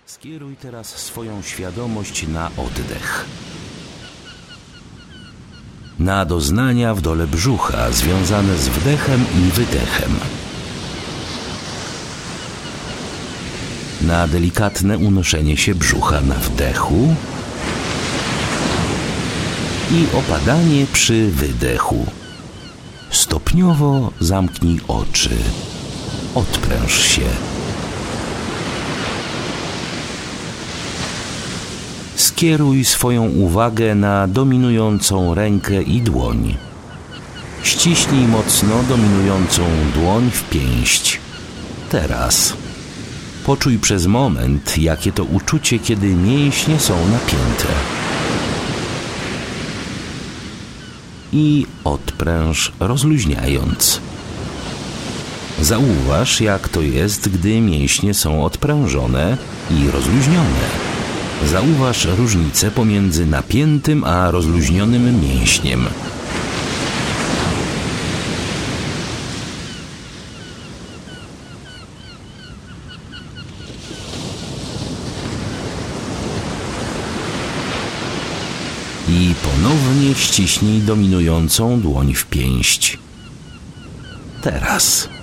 Skieruj teraz swoją świadomość na oddech. Na doznania w dole brzucha związane z wdechem i wydechem. Na delikatne unoszenie się brzucha na wdechu i opadanie przy wydechu. Stopniowo zamknij oczy. Odpręż się. Skieruj swoją uwagę na dominującą rękę i dłoń. Ściśnij mocno dominującą dłoń w pięść. Teraz. Poczuj przez moment, jakie to uczucie, kiedy mięśnie są napięte. I odpręż, rozluźniając. Zauważ, jak to jest, gdy mięśnie są odprężone i rozluźnione. Zauważ różnicę pomiędzy napiętym a rozluźnionym mięśniem. I ponownie ściśnij dominującą dłoń w pięść. Teraz.